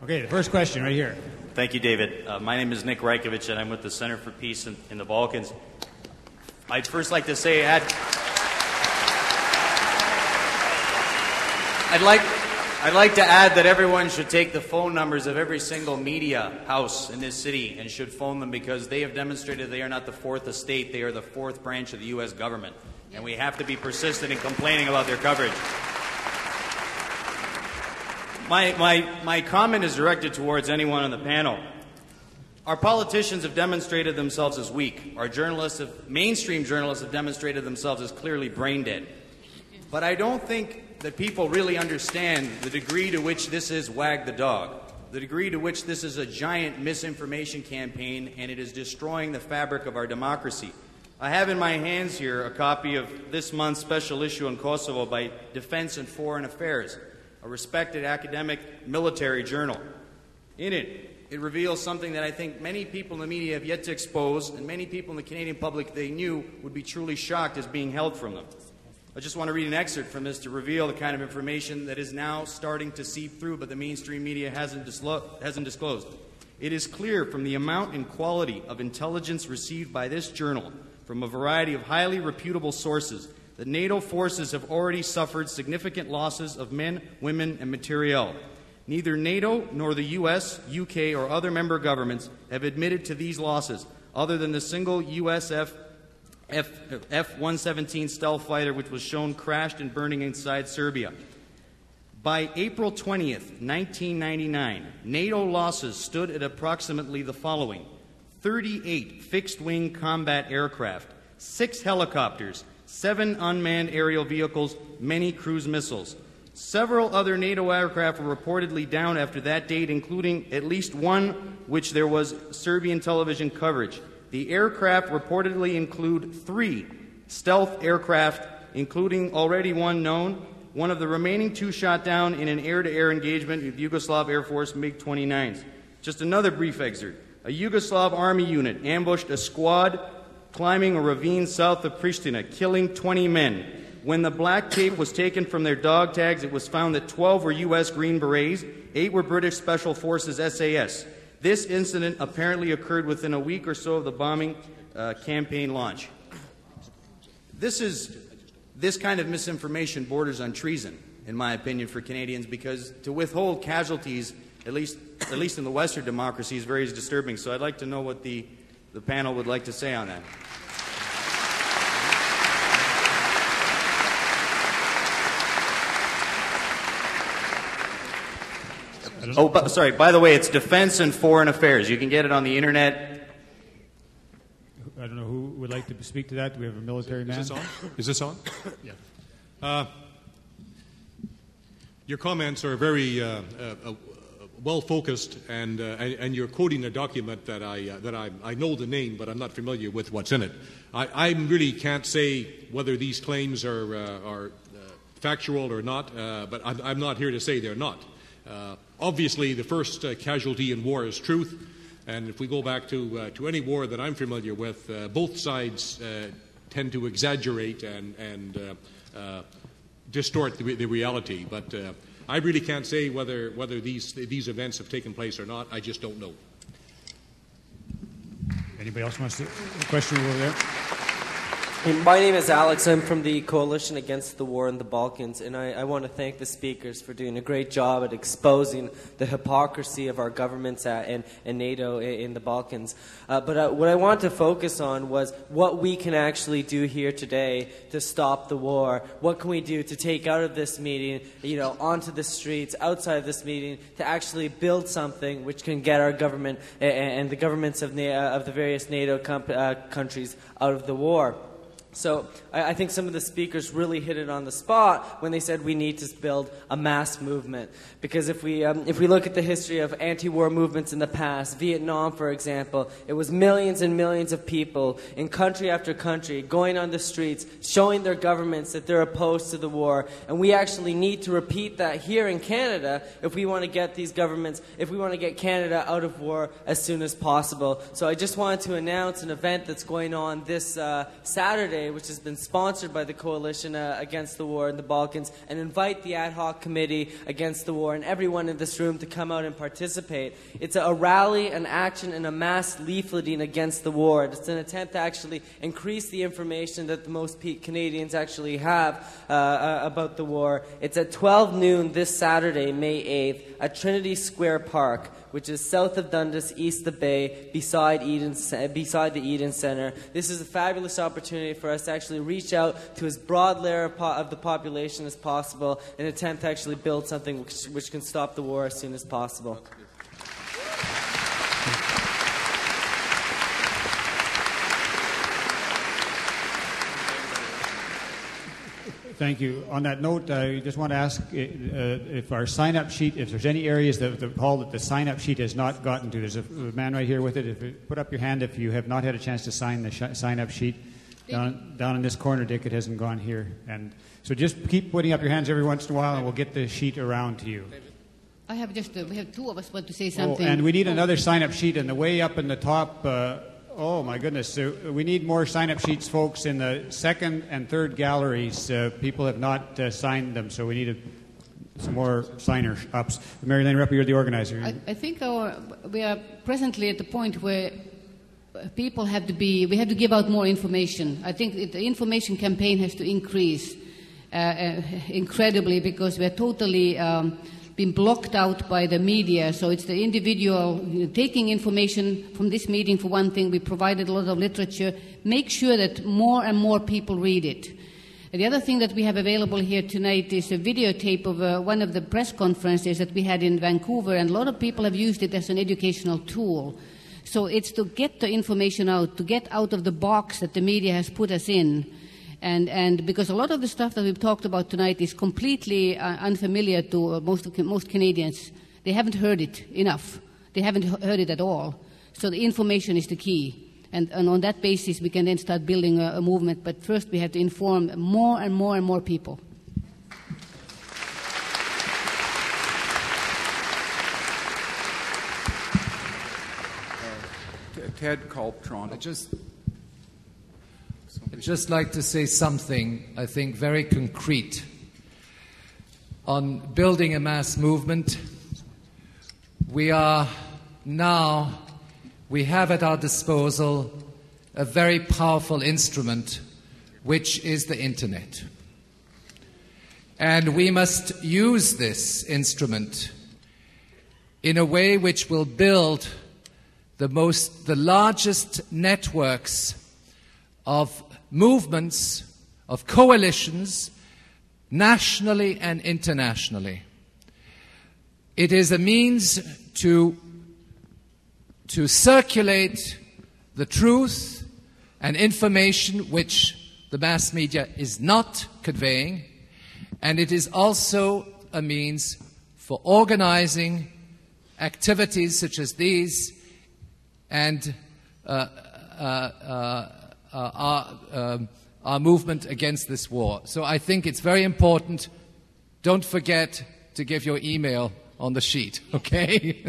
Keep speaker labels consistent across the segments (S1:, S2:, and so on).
S1: Okay, the first question right here.
S2: Thank you, David. My name is Nick Rajkovic, and I'm with the Center for Peace in the Balkans. I'd first like to say I'd like to add that everyone should take the phone numbers of every single media house in this city and should phone them, because they have demonstrated they are not the fourth estate, they are the fourth branch of the U.S. government. And we have to be persistent in complaining about their coverage. My comment is directed towards anyone on the panel. Our politicians have demonstrated themselves as weak. Our mainstream journalists have demonstrated themselves as clearly brain dead. But I don't think that people really understand the degree to which this is wag the dog, the degree to which this is a giant misinformation campaign, and it is destroying the fabric of our democracy. I have in my hands here a copy of this month's special issue on Kosovo by Defense and Foreign Affairs, a respected academic military journal. In it reveals something that I think many people in the media have yet to expose, and many people in the Canadian public they knew would be truly shocked as being held from them. I just want to read an excerpt from this to reveal the kind of information that is now starting to seep through, but the mainstream media hasn't disclosed. It is clear from the amount and quality of intelligence received by this journal from a variety of highly reputable sources that NATO forces have already suffered significant losses of men, women, and materiel. Neither NATO nor the US, UK, or other member governments have admitted to these losses, other than the single USF F-117 stealth fighter, which was shown crashed and burning inside Serbia. By April 20th, 1999, NATO losses stood at approximately the following: 38 fixed-wing combat aircraft, 6 helicopters, 7 unmanned aerial vehicles, many cruise missiles. Several other NATO aircraft were reportedly down after that date, including at least one which there was Serbian television coverage. The aircraft reportedly include 3 stealth aircraft, including already one known. One of the remaining 2 shot down in an air-to-air engagement with Yugoslav Air Force MiG-29s. Just another brief excerpt. A Yugoslav army unit ambushed a squad climbing a ravine south of Pristina, killing 20 men. When the black tape was taken from their dog tags, it was found that 12 were U.S. Green Berets, 8 were British Special Forces SAS. This incident apparently occurred within a week or so of the bombing campaign launch. This kind of misinformation borders on treason, in my opinion, for Canadians, because to withhold casualties, at least in the Western democracy, is very disturbing. So I'd like to know what the panel would like to say on that. Oh, sorry, by the way, it's Defense and Foreign Affairs. You can get it on the internet.
S1: I don't know who would like to speak to that. Do we have a military man?
S3: Is this on? Is this on? Yeah. Your comments are very well focused, and you're quoting a document that I know the name, but I'm not familiar with what's in it. I really can't say whether these claims are factual or not, but I'm not here to say they're not. Obviously, the first casualty in war is truth, and if we go back to any war that I'm familiar with, both sides tend to exaggerate and distort the reality. But I really can't say whether these events have taken place or not. I just don't know.
S1: Anybody else wants to? A question over there.
S4: My name is Alex. I'm from the Coalition Against the War in the Balkans, and I want to thank the speakers for doing a great job at exposing the hypocrisy of our governments and NATO in the Balkans. But what I want to focus on was what we can actually do here today to stop the war. What can we do to take out of this meeting, onto the streets, outside of this meeting, to actually build something which can get our government and the governments of the various NATO countries out of the war. So I think some of the speakers really hit it on the spot when they said we need to build a mass movement. Because if we look at the history of anti-war movements in the past, Vietnam, for example, it was millions and millions of people in country after country going on the streets, showing their governments that they're opposed to the war. And we actually need to repeat that here in Canada if we want to get these governments, if we want to get Canada out of war as soon as possible. So I just wanted to announce an event that's going on this Saturday Saturday, which has been sponsored by the Coalition Against the War in the Balkans, and invite the ad hoc committee against the war and everyone in this room to come out and participate. It's a rally, an action, and a mass leafleting against the war. It's an attempt to actually increase the information that the most Canadians actually have about the war. It's at 12 noon this Saturday, May 8th, at Trinity Square Park, which is south of Dundas, east of Bay, beside the Eden Centre. This is a fabulous opportunity for us to actually reach out to as broad layer of the population as possible in an attempt to actually build something which can stop the war as soon as possible.
S1: Thank you. On that note, I just want to ask if our sign-up sheet, if there's any areas that the sign-up sheet has not gotten to. There's a man right here with it. If you put up your hand if you have not had a chance to sign the sign-up sheet. Down in this corner, Dick, it hasn't gone here. And so just keep putting up your hands every once in a while, and we'll get the sheet around to you.
S5: I have just, we have two of us want to say something.
S1: Oh, and we need another sign-up sheet, and the way up in the top... oh, my goodness. We need more sign-up sheets, folks, in the second and third galleries. People have not signed them, so we need some more signer-ups. Mary Lane Repper, you're the organizer.
S5: I think we are presently at the point where people have to be... We have to give out more information. I think the information campaign has to increase incredibly because we are totally... been blocked out by the media, so it's the individual taking information from this meeting. For one thing, we provided a lot of literature. Make sure that more and more people read it. And the other thing that we have available here tonight is a videotape of one of the press conferences that we had in Vancouver, and a lot of people have used it as an educational tool. So it's to get the information out, to get out of the box that the media has put us in. And because a lot of the stuff that we've talked about tonight is completely unfamiliar to most Canadians. They haven't heard it enough. They haven't heard it at all. So the information is the key. And on that basis, we can then start building a movement. But first, we have to inform more and more and more people.
S6: Ted Culp, Toronto. I'd just like to say something, I think, very concrete on building a mass movement. We have at our disposal a very powerful instrument, which is the Internet. And we must use this instrument in a way which will build the largest networks of movements, of coalitions, nationally and internationally. It is a means to circulate the truth and information which the mass media is not conveying, and it is also a means for organizing activities such as these and our movement against this war. So I think it's very important. Don't forget to give your email on the sheet, okay?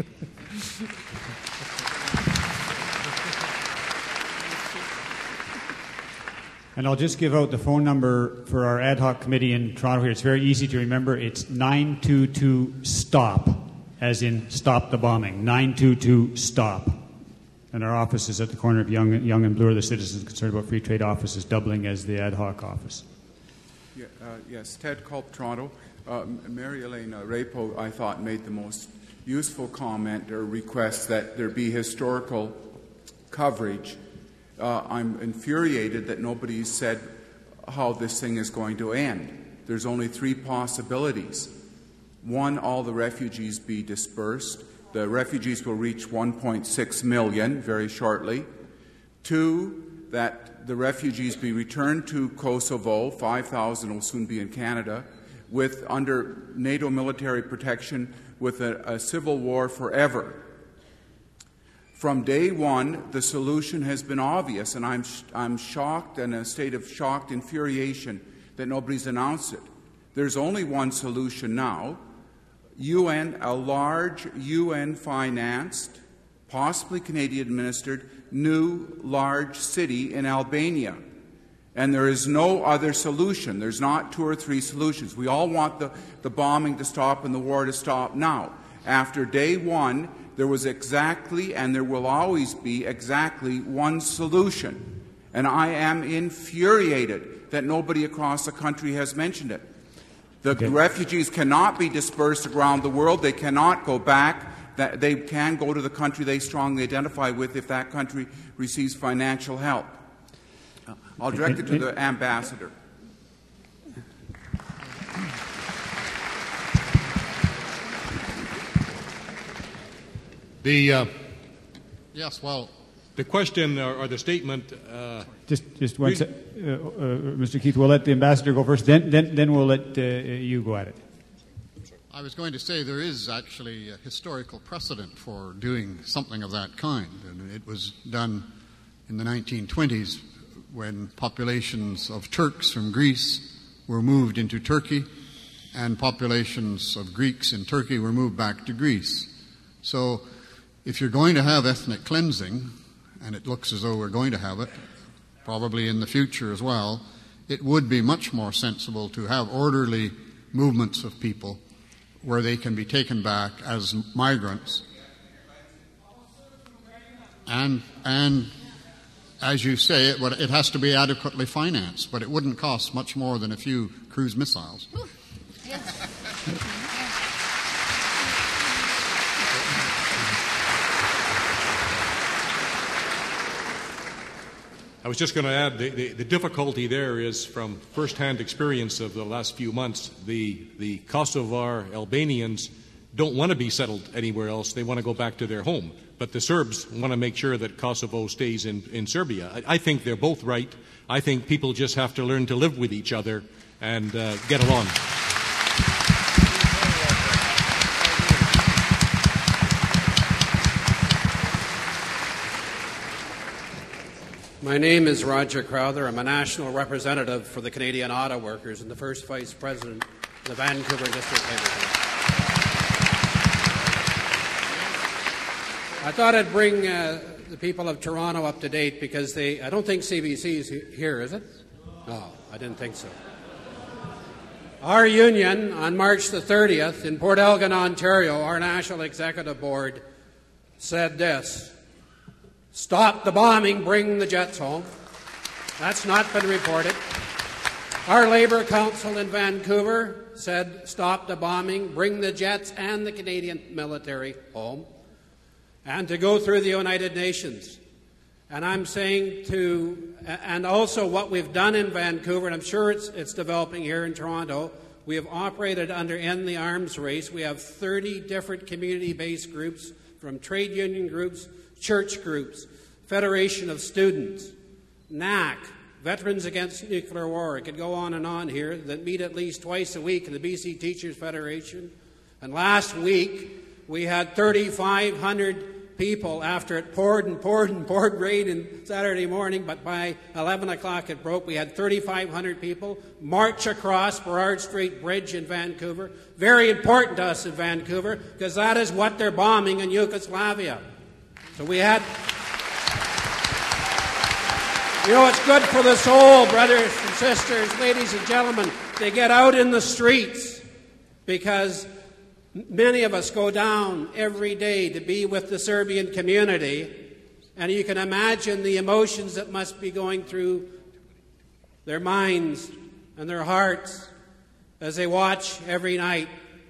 S1: And I'll just give out the phone number for our ad hoc committee in Toronto here. It's very easy to remember. It's 922-STOP, as in stop the bombing. 922-STOP. And our office is at the corner of Young and Bloor. The Citizens Concerned About Free Trade office is doubling as the ad hoc office.
S6: Yes, Ted Culp, Toronto. Mary Elena Rapo, I thought, made the most useful comment or request that there be historical coverage. I'm infuriated that nobody said how this thing is going to end. There's only three possibilities. One, all the refugees be dispersed. The refugees will reach 1.6 million very shortly. Two, that the refugees be returned to Kosovo, 5,000 will soon be in Canada, under NATO military protection with a civil war forever. From day one, the solution has been obvious, and I'm shocked, in a state of shocked infuriation that nobody's announced it. There's only one solution now. A large UN-financed, possibly Canadian-administered, new large city in Albania. And there is no other solution. There's not 2 or 3 solutions. We all want the bombing to stop and the war to stop now. After day one, there was exactly, and there will always be exactly, one solution. And I am infuriated that nobody across the country has mentioned it. The refugees cannot be dispersed around the world. They cannot go back. They can go to the country they strongly identify with if that country receives financial help. I'll direct it to the ambassador.
S3: Yes, well, the question or the statement.
S1: Just one sec, Mr. Keith. We'll let the ambassador go first. Then we'll let you go at it.
S7: I was going to say there is actually a historical precedent for doing something of that kind, and it was done in the 1920s when populations of Turks from Greece were moved into Turkey, and populations of Greeks in Turkey were moved back to Greece. So if you're going to have ethnic cleansing, and it looks as though we're going to have it, probably in the future as well, it would be much more sensible to have orderly movements of people where they can be taken back as migrants. And as you say, it has to be adequately financed, but it wouldn't cost much more than a few cruise missiles.
S5: Yes.
S3: I was just going to add the difficulty there is from first-hand experience of the last few months. The Kosovar Albanians don't want to be settled anywhere else. They want to go back to their home. But the Serbs want to make sure that Kosovo stays in Serbia. I think they're both right. I think people just have to learn to live with each other and get along.
S8: My name is Roger Crowther. I'm a national representative for the Canadian Auto Workers and the first vice president of the Vancouver District Labour Council. I thought I'd bring the people of Toronto up to date because I don't think CBC is here, is it? No, I didn't think so. Our union, on March the 30th, in Port Elgin, Ontario, our National Executive Board said this: stop the bombing, bring the jets home. That's not been reported. Our Labour Council in Vancouver said stop the bombing, bring the jets and the Canadian military home, and to go through the United Nations. And I'm saying and also what we've done in Vancouver, and I'm sure it's developing here in Toronto, we have operated under End the Arms Race. We have 30 different community-based groups, from trade union groups, church groups, Federation of Students, NAC, Veterans Against Nuclear War. It could go on and on here, that meet at least twice a week in the BC Teachers Federation. And last week, we had 3,500 people after it poured rain on Saturday morning, but by 11 o'clock it broke. We had 3,500 people march across Burrard Street Bridge in Vancouver. Very important to us in Vancouver, because that is what they're bombing in Yugoslavia. So we had... it's good for the soul, brothers and sisters, ladies and gentlemen, to get out in the streets, because many of us go down every day to be with the Serbian community, and you can imagine the emotions that must be going through their minds and their hearts as they watch every night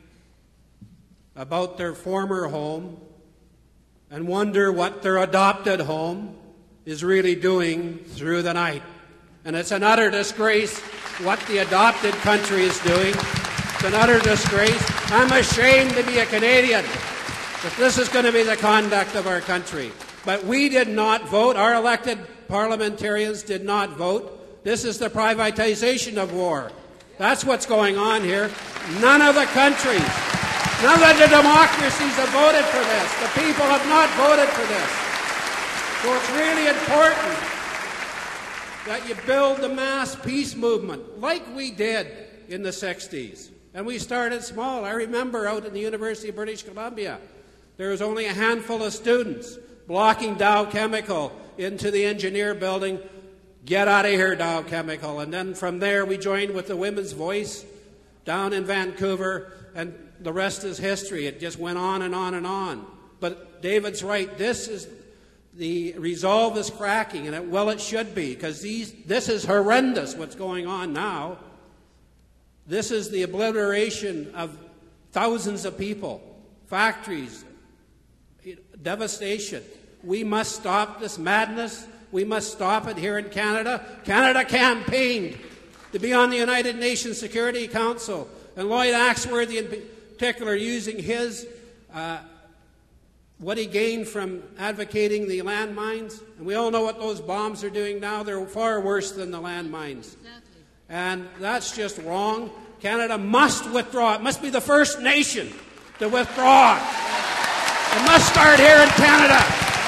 S8: about their former home and wonder what their adopted home is really doing through the night. And it's an utter disgrace what the adopted country is doing. It's an utter disgrace. I'm ashamed to be a Canadian if this is going to be the conduct of our country. But we did not vote. Our elected parliamentarians did not vote. This is the privatization of war. That's what's going on here. None of the countries, none of the democracies have voted for this. The people have not voted for this. So it's really important that you build the mass peace movement like we did in the 60s. And we started small. I remember out in the University of British Columbia, there was only a handful of students blocking Dow Chemical into the engineer building, Get out of here, Dow Chemical. And then from there, we joined with the Women's Voice down in Vancouver, and the rest is history. It just went on and on and on. But David's right. The resolve is cracking, and it should be, because this is horrendous what's going on now. This is the obliteration of thousands of people, factories, devastation. We must stop this madness. We must stop it here in Canada. Canada campaigned to be on the United Nations Security Council, and Lloyd Axworthy in particular, using his what he gained from advocating the landmines. And we all know what those bombs are doing now. They're far worse than the landmines. Exactly. And that's just wrong. Canada must withdraw. It must be the first nation to withdraw. It must start here in Canada.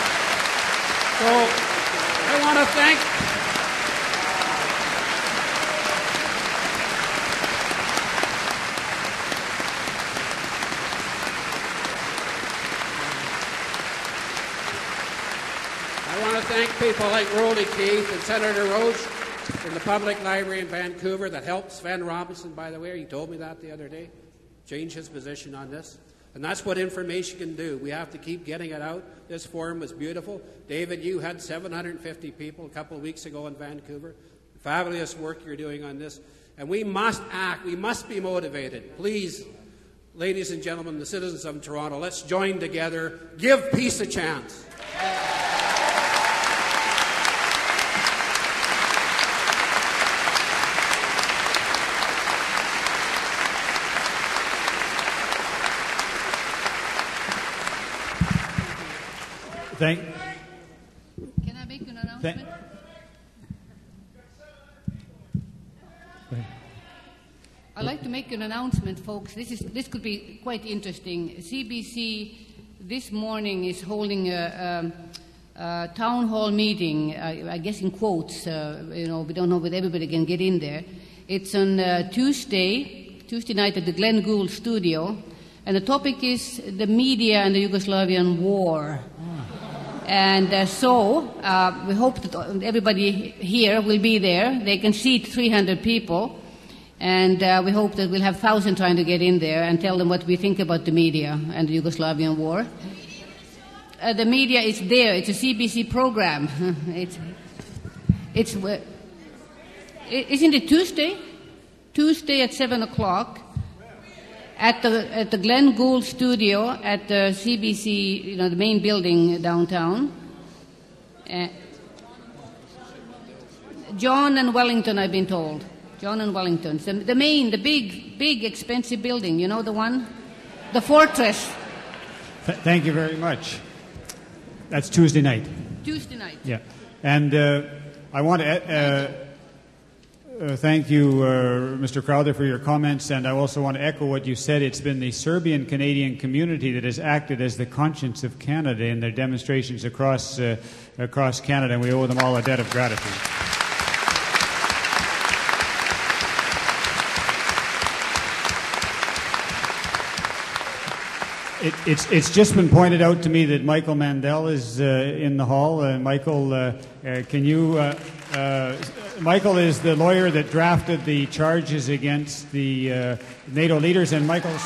S8: So I want to thank people like Rolly Keith and Senator Roche from the Public Library in Vancouver that helped Sven Robinson, by the way. He told me that the other day. Change his position on this. And that's what information can do. We have to keep getting it out. This forum was beautiful. David, you had 750 people a couple of weeks ago in Vancouver. Fabulous work you're doing on this. And we must act. We must be motivated. Please, ladies and gentlemen, the citizens of Toronto, let's join together. Give peace a chance.
S1: Can
S5: I make an announcement? I'd like to make an announcement, folks. This could be quite interesting. CBC this morning is holding a town hall meeting, I guess in quotes. We don't know whether everybody can get in there. It's on Tuesday night at the Glenn Gould studio, and the topic is the media and the Yugoslavian war. And so we hope that everybody here will be there. They can seat 300 people. And we hope that we'll have 1,000 trying to get in there and tell them what we think about the media and the Yugoslavian war. The media is there. It's a CBC program. Isn't it Tuesday? Tuesday at 7 o'clock. At the Glenn Gould studio at the CBC, the main building downtown. John and Wellington, I've been told. John and Wellington. The big, expensive building, the one? The Fortress.
S1: Thank you very much. That's Tuesday night.
S5: Tuesday night.
S1: Yeah. And I want to thank you, Mr. Crowther, for your comments, and I also want to echo what you said. It's been the Serbian-Canadian community that has acted as the conscience of Canada in their demonstrations across Canada, and we owe them all a debt of gratitude. It's just been pointed out to me that Michael Mandel is in the hall. Michael, can you... Michael is the lawyer that drafted the charges against the NATO leaders, and Michael's...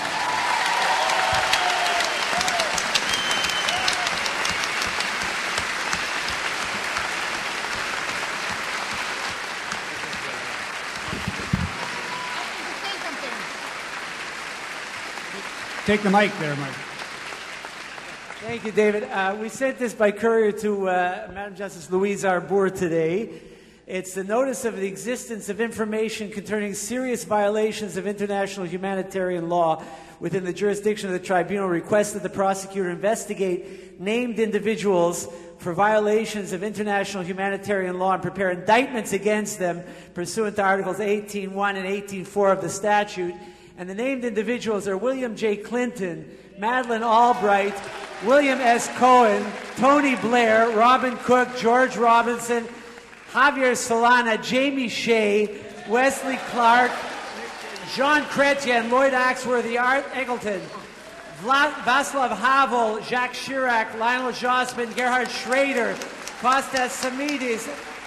S1: Take the mic there, Mike.
S9: Thank you, David. We sent this by courier to Madam Justice Louise Arbour today. It's the notice of the existence of information concerning serious violations of international humanitarian law within the jurisdiction of the tribunal. Requests that the prosecutor investigate named individuals for violations of international humanitarian law and prepare indictments against them pursuant to Articles 18.1 and 18.4 of the statute. And the named individuals are William J. Clinton, Madeleine Albright, William S. Cohen, Tony Blair, Robin Cook, George Robinson, Javier Solana, Jamie Shea, Wesley Clark, Jean Chrétien, Lloyd Axworthy, Art Eggleton, Václav Havel, Jacques Chirac, Lionel Jospin, Gerhard Schrader, Kostas Samidis,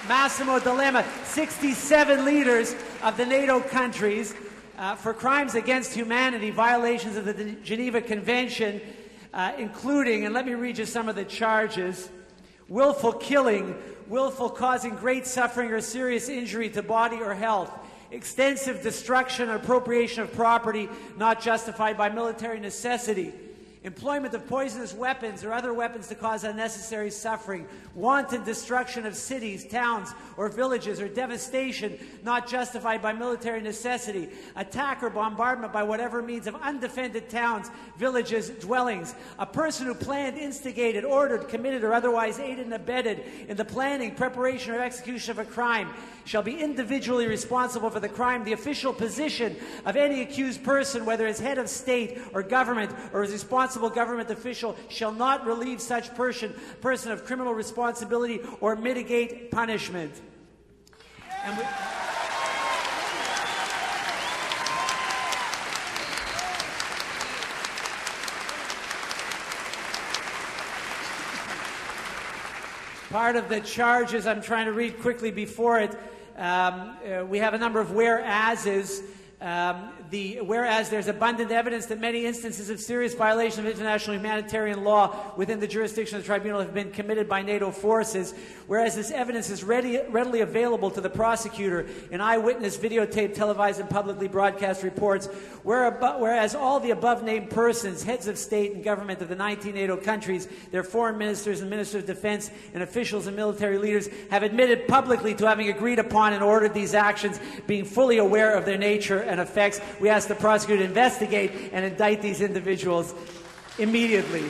S9: Massimo D'Alema, 67 leaders of the NATO countries for crimes against humanity, violations of the Geneva Convention, including, and let me read you some of the charges: willful killing, willful causing great suffering or serious injury to body or health, extensive destruction or appropriation of property not justified by military necessity, employment of poisonous weapons or other weapons to cause unnecessary suffering, wanton destruction of cities, towns, or villages, or devastation not justified by military necessity, attack or bombardment by whatever means of undefended towns, villages, dwellings. A person who planned, instigated, ordered, committed, or otherwise aided and abetted in the planning, preparation, or execution of a crime shall be individually responsible for the crime. The official position of any accused person, whether as head of state or government or as responsible government official, shall not relieve such person of criminal responsibility or mitigate punishment. And part of the charges, I'm trying to read quickly before it, we have a number of whereases. Whereas there's abundant evidence that many instances of serious violation of international humanitarian law within the jurisdiction of the tribunal have been committed by NATO forces, whereas this evidence is readily available to the prosecutor in eyewitness, videotape, televised, and publicly broadcast reports, whereas all the above-named persons, heads of state and government of the 19 NATO countries, their foreign ministers and ministers of defense, and officials and military leaders have admitted publicly to having agreed upon and ordered these actions, being fully aware of their nature and effects. We ask the prosecutor to investigate and indict these individuals immediately.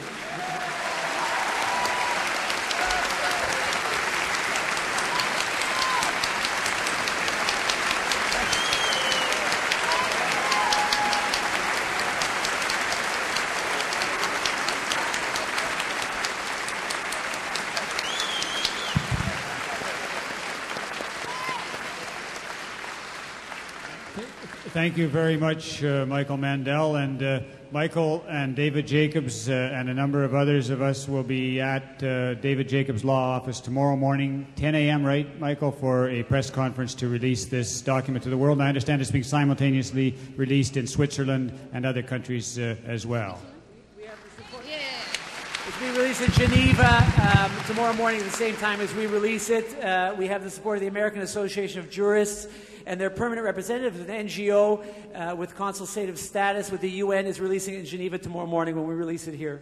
S1: Thank you very much, Michael Mandel. And Michael and David Jacobs and a number of others of us will be at David Jacobs' law office tomorrow morning, 10 a.m., right, Michael, for a press conference to release this document to the world. And I understand it's being simultaneously released in Switzerland and other countries as well.
S9: It's being released in Geneva tomorrow morning at the same time as we release it. We have the support of the American Association of Jurists, and their permanent representative, an NGO with consultative status with the UN, is releasing it in Geneva tomorrow morning when we release it here.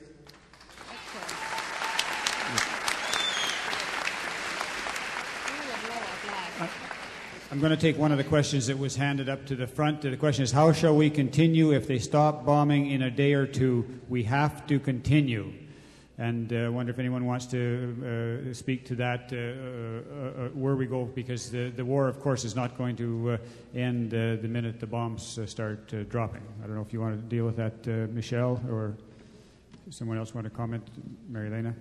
S1: I'm going to take one of the questions that was handed up to the front. The question is, how shall we continue if they stop bombing in a day or two? We have to continue. And I wonder if anyone wants to speak to that, where we go, because the war, of course, is not going to end the minute the bombs start dropping. I don't know if you want to deal with that, Michelle, or someone else want to comment, Mary Elena?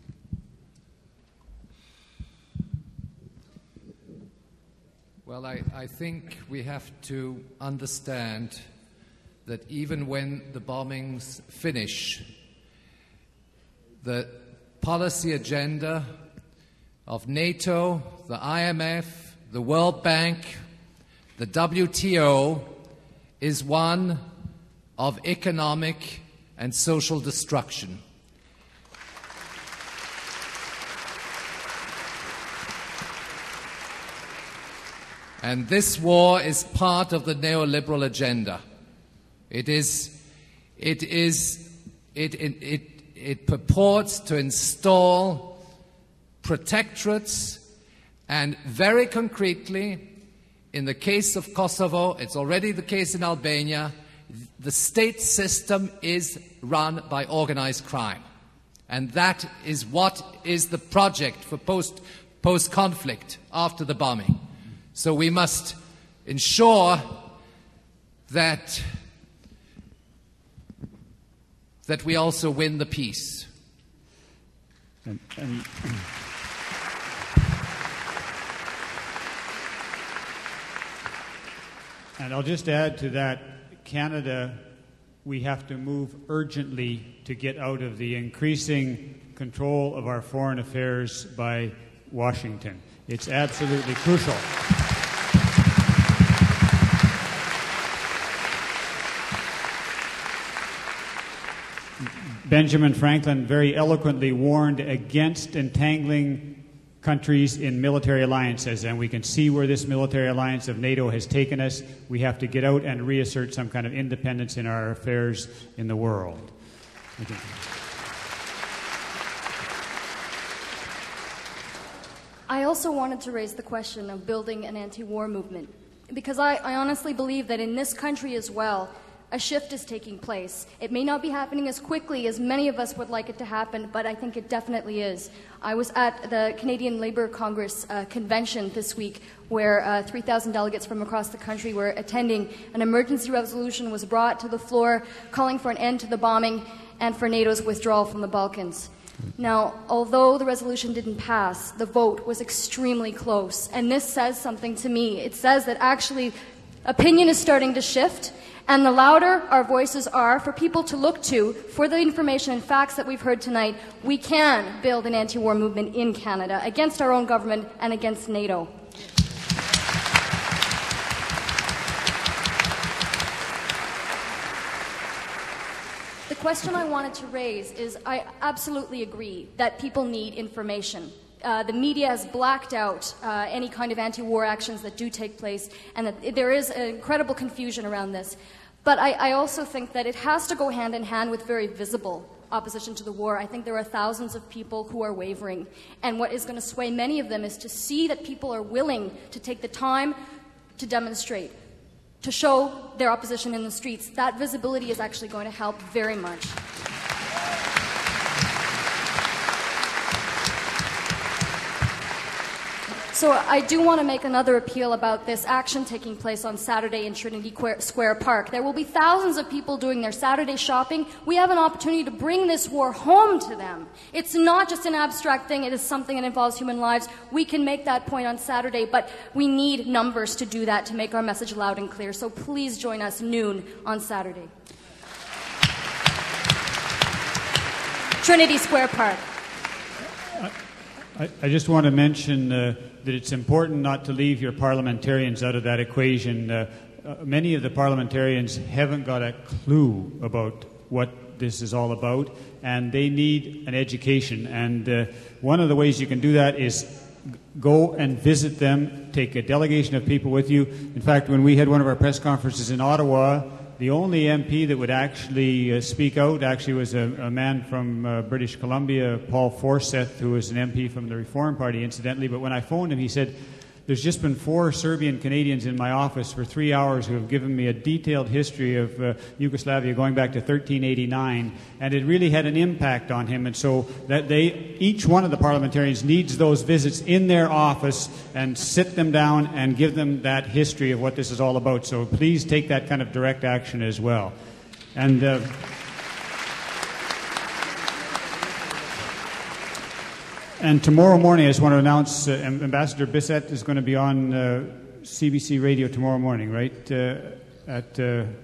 S10: Well, I think we have to understand that even when the bombings finish, the policy agenda of NATO, the IMF, the World Bank, the WTO is one of economic and social destruction. And this war is part of the neoliberal agenda. It purports to install protectorates, and very concretely, in the case of Kosovo, it's already the case in Albania, the state system is run by organized crime. And that is what is the project for post-conflict after the bombing. So we must ensure that we also win the peace.
S1: And I'll just add to that, Canada, we have to move urgently to get out of the increasing control of our foreign affairs by Washington. It's absolutely crucial. Benjamin Franklin very eloquently warned against entangling countries in military alliances, and we can see where this military alliance of NATO has taken us. We have to get out and reassert some kind of independence in our affairs in the world.
S11: I also wanted to raise the question of building an anti-war movement, because I honestly believe that in this country as well, a shift is taking place. It may not be happening as quickly as many of us would like it to happen, but I think it definitely is. I was at the Canadian Labour Congress convention this week, where 3,000 delegates from across the country were attending. An emergency resolution was brought to the floor calling for an end to the bombing and for NATO's withdrawal from the Balkans. Now, although the resolution didn't pass, the vote was extremely close, and this says something to me. It says that actually opinion is starting to shift, and the louder our voices are for people to look to for the information and facts that we've heard tonight, we can build an anti-war movement in Canada against our own government and against NATO. The question I wanted to raise is I absolutely agree that people need information. The media has blacked out any kind of anti-war actions that do take place, and that there is incredible confusion around this. But I also think that it has to go hand in hand with very visible opposition to the war. I think there are thousands of people who are wavering, and what is going to sway many of them is to see that people are willing to take the time to demonstrate, to show their opposition in the streets. That visibility is actually going to help very much. So I do want to make another appeal about this action taking place on Saturday in Trinity Square Park. There will be thousands of people doing their Saturday shopping. We have an opportunity to bring this war home to them. It's not just an abstract thing. It is something that involves human lives. We can make that point on Saturday, but we need numbers to do that, to make our message loud and clear. So please join us noon on Saturday. Trinity Square Park.
S1: I just want to mention that it's important not to leave your parliamentarians out of that equation. Many of the parliamentarians haven't got a clue about what this is all about, and they need an education. And one of the ways you can do that is go and visit them, take a delegation of people with you. In fact, when we had one of our press conferences in Ottawa, the only MP that would actually speak out actually was a man from British Columbia, Paul Forsyth, who was an MP from the Reform Party, incidentally. But when I phoned him, he said, "There's just been 4 Serbian Canadians in my office for 3 hours who have given me a detailed history of Yugoslavia going back to 1389, and it really had an impact on him." And so that each one of the parliamentarians needs those visits in their office and sit them down and give them that history of what this is all about. So please take that kind of direct action as well. And tomorrow morning, I just want to announce Ambassador Bissett is going to be on CBC Radio tomorrow morning, right? At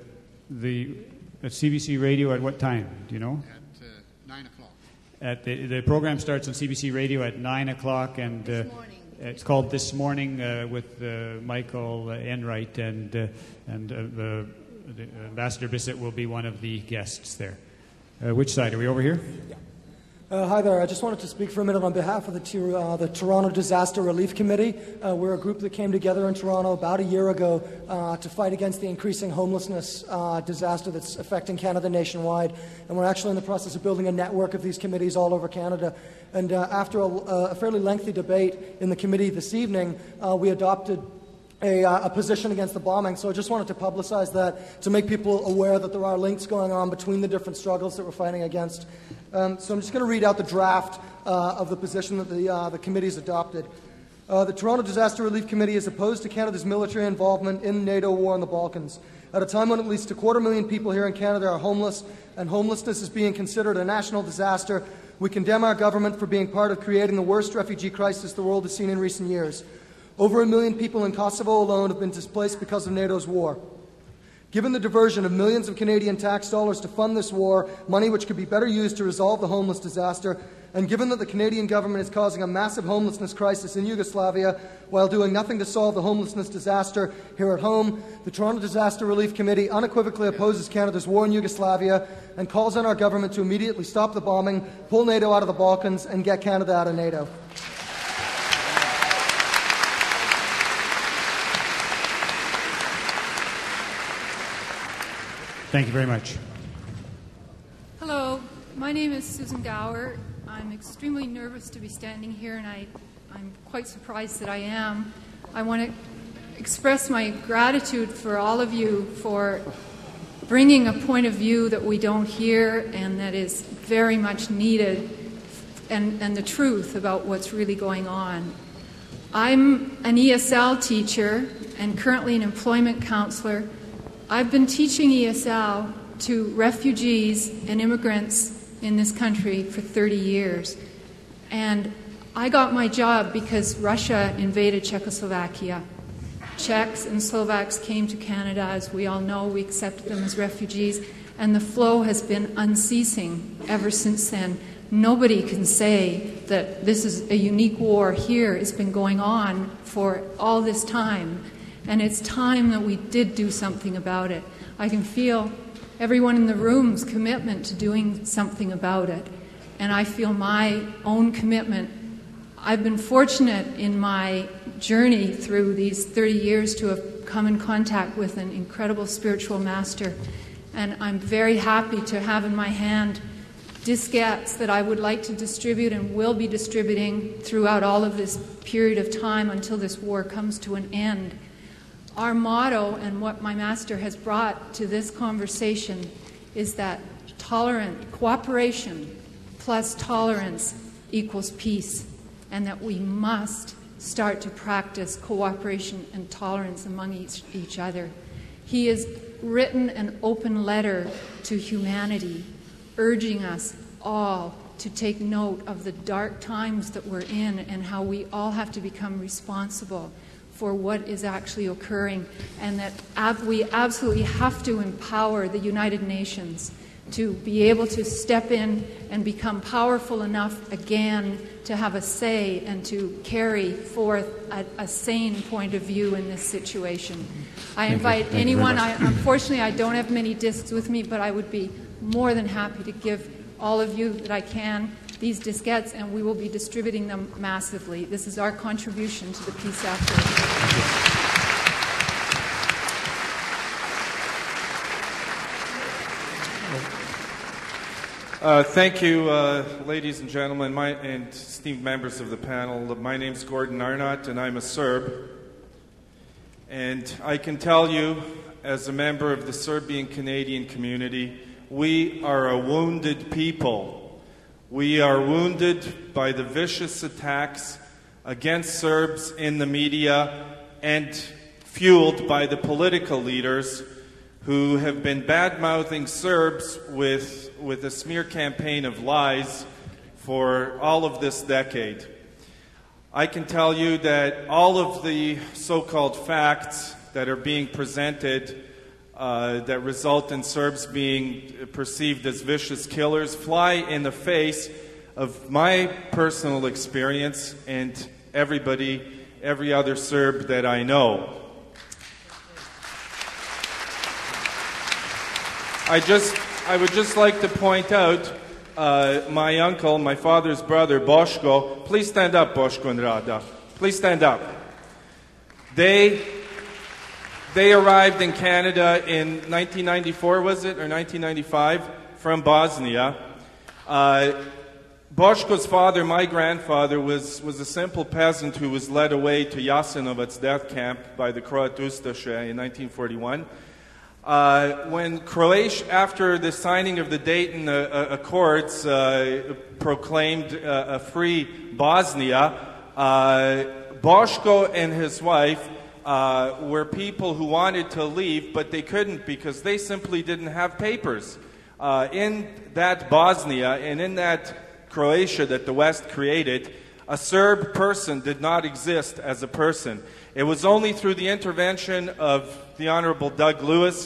S1: CBC Radio at what time? Do you know?
S7: At 9 o'clock.
S1: The program starts on CBC Radio at 9 o'clock, and it's called This Morning with Michael Enright, and the Ambassador Bissett will be one of the guests there. Which side? Are we over here?
S12: Yeah. Hi there. I just wanted to speak for a minute on behalf of the Toronto Disaster Relief Committee. We're a group that came together in Toronto about a year ago to fight against the increasing homelessness disaster that's affecting Canada nationwide. And we're actually in the process of building a network of these committees all over Canada. And after a fairly lengthy debate in the committee this evening, we adopted a position against the bombing. So I just wanted to publicize that, to make people aware that there are links going on between the different struggles that we're fighting against. So I'm just going to read out the draft of the position that the committee's adopted. The Toronto Disaster Relief Committee is opposed to Canada's military involvement in NATO war in the Balkans. At a time when at least 250,000 people here in Canada are homeless, and homelessness is being considered a national disaster, we condemn our government for being part of creating the worst refugee crisis the world has seen in recent years. Over 1 million people in Kosovo alone have been displaced because of NATO's war. Given the diversion of millions of Canadian tax dollars to fund this war, money which could be better used to resolve the homeless disaster, and given that the Canadian government is causing a massive homelessness crisis in Yugoslavia while doing nothing to solve the homelessness disaster here at home, the Toronto Disaster Relief Committee unequivocally opposes Canada's war in Yugoslavia and calls on our government to immediately stop the bombing, pull NATO out of the Balkans, and get Canada out of NATO.
S1: Thank you very much.
S13: Hello, my name is Susan Gower. I'm extremely nervous to be standing here, and I'm quite surprised that I am. I want to express my gratitude for all of you for bringing a point of view that we don't hear and that is very much needed, and the truth about what's really going on. I'm an ESL teacher and currently an employment counselor. I've been teaching ESL to refugees and immigrants in this country for 30 years. And I got my job because Russia invaded Czechoslovakia. Czechs and Slovaks came to Canada. As we all know, we accepted them as refugees, and the flow has been unceasing ever since then. Nobody can say that this is a unique war here. It's been going on for all this time, and it's time that we did do something about it. I can feel everyone in the room's commitment to doing something about it, and I feel my own commitment. I've been fortunate in my journey through these 30 years to have come in contact with an incredible spiritual master, and I'm very happy to have in my hand diskettes that I would like to distribute and will be distributing throughout all of this period of time until this war comes to an end. Our motto, and what my master has brought to this conversation, is that cooperation plus tolerance equals peace, and that we must start to practice cooperation and tolerance among each other. He has written an open letter to humanity, urging us all to take note of the dark times that we're in and how we all have to become responsible for what is actually occurring, and that we absolutely have to empower the United Nations to be able to step in and become powerful enough again to have a say and to carry forth a sane point of view in this situation. I invite anyone, unfortunately I don't have many discs with me, but I would be more than happy to give all of you that I can these diskettes, and we will be distributing them massively. This is our contribution to the peace effort.
S14: Thank you, ladies and gentlemen, and esteemed members of the panel. My name's Gordon Arnott, and I'm a Serb. And I can tell you, as a member of the Serbian-Canadian community, we are a wounded people. We are wounded by the vicious attacks against Serbs in the media and fueled by the political leaders who have been bad-mouthing Serbs with a smear campaign of lies for all of this decade. I can tell you that all of the so-called facts that are being presented that result in Serbs being perceived as vicious killers fly in the face of my personal experience and every other Serb that I know. I would just like to point out my uncle, my father's brother, Boško. Please stand up, Boško and Rada. Please stand up. They arrived in Canada in 1994, was it, or 1995, from Bosnia. Boško's father, my grandfather, was a simple peasant who was led away to Jasenovac death camp by the Croat Ustaše in 1941. When Croatia, after the signing of the Dayton Accords, proclaimed a free Bosnia, Boško and his wife were people who wanted to leave, but they couldn't because they simply didn't have papers. In that Bosnia and in that Croatia that the West created, a Serb person did not exist as a person. It was only through the intervention of the Honorable Doug Lewis,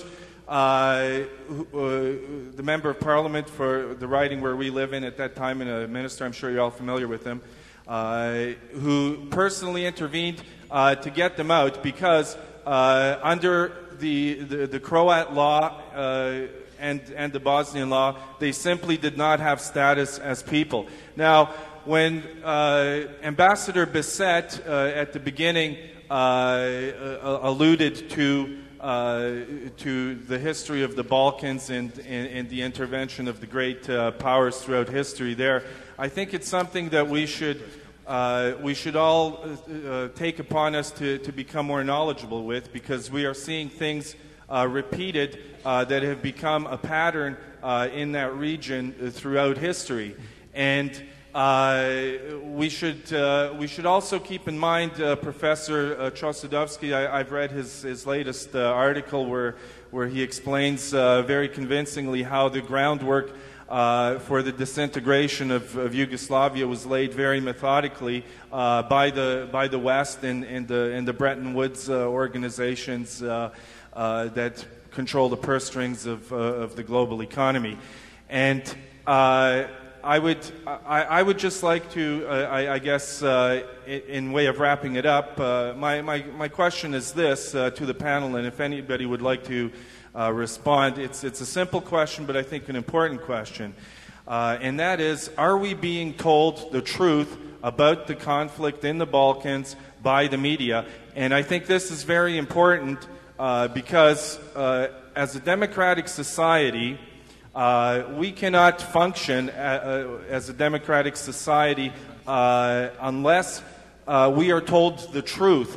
S14: the member of parliament for the riding where we live in at that time, and a minister, I'm sure you're all familiar with him, who personally intervened to get them out because under the Croat law and the Bosnian law, they simply did not have status as people. Now, when Ambassador Bissett at the beginning alluded to the history of the Balkans and the intervention of the great powers throughout history there, I think it's something that we should all take upon us to become more knowledgeable with, because we are seeing things repeated that have become a pattern in that region throughout history. And we should also keep in mind Professor Chossudovsky. I've read his latest article where he explains very convincingly how the groundwork for the disintegration of Yugoslavia was laid very methodically by the West and the Bretton Woods organizations that control the purse strings of the global economy. And I would just like to, I guess, in way of wrapping it up, my question is this to the panel, and if anybody would like to respond, it's a simple question, but I think an important question, and that is: are we being told the truth about the conflict in the Balkans by the media? And I think this is very important because as a democratic society, we cannot function as a democratic society unless we are told the truth.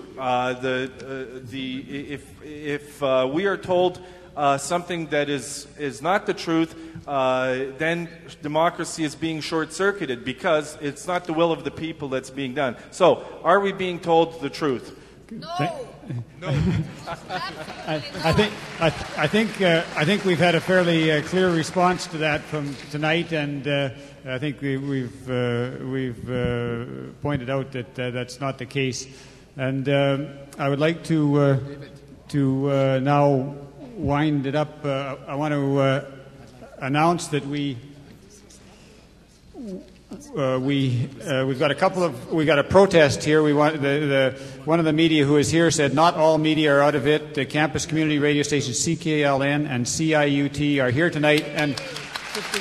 S14: If we are told something that is not the truth, then democracy is being short-circuited because it's not the will of the people that's being done. So, are we being told the truth?
S1: No. No. I think we've had a fairly clear response to that from tonight, and I think we've pointed out that that's not the case. And I would like to now wind it up. I want to announce that we've got a protest here. We want one of the media who is here said not all media are out of it. The campus community radio stations CKLN and CIUT are here tonight, and 15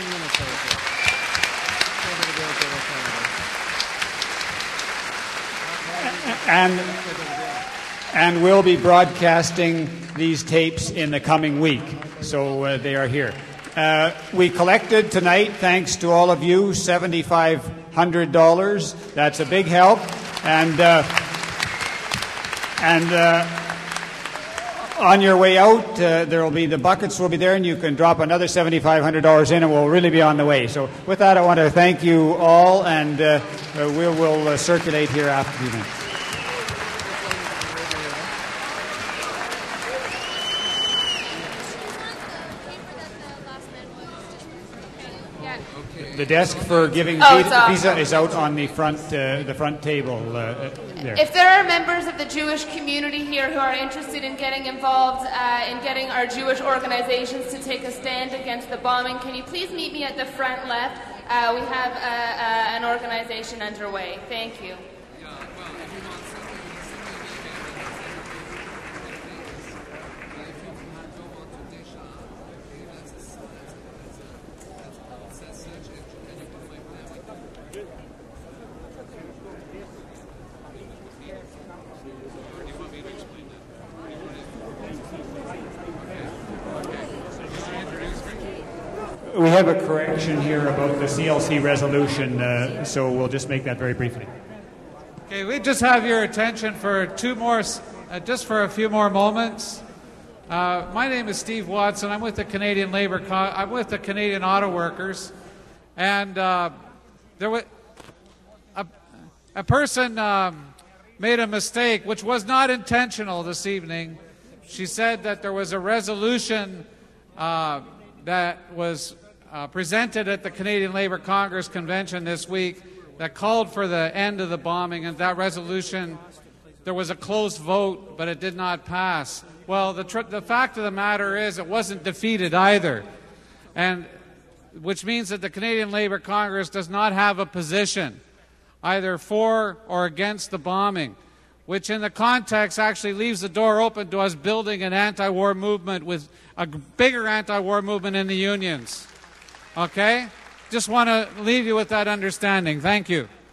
S1: minutes. And we'll be broadcasting these tapes in the coming week, so they are here. We collected tonight, thanks to all of you, $7,500. That's a big help, and on your way out, there will be the buckets will be there, and you can drop another $7,500 in, and we'll really be on the way. So, with that, I want to thank you all, and we will circulate here after the event. The desk for giving visa is out on the front table there.
S15: If there are members of the Jewish community here who are interested in getting involved in getting our Jewish organizations to take a stand against the bombing, can you please meet me at the front left? We have an organization underway. Thank you.
S1: We have a correction here about the CLC resolution, so we'll just make that very briefly.
S16: Okay, we just have your attention for just for a few more moments. My name is Steve Watson. I'm with the Canadian I'm with the Canadian Auto Workers, and there was a person made a mistake, which was not intentional this evening. She said that there was a resolution that was presented at the Canadian Labour Congress Convention this week that called for the end of the bombing, and that resolution, there was a close vote, but it did not pass. Well, the fact of the matter is it wasn't defeated either, and which means that the Canadian Labour Congress does not have a position either for or against the bombing, which in the context actually leaves the door open to us building an anti-war movement with a bigger anti-war movement in the unions. Okay? Just want to leave you with that understanding. Thank you.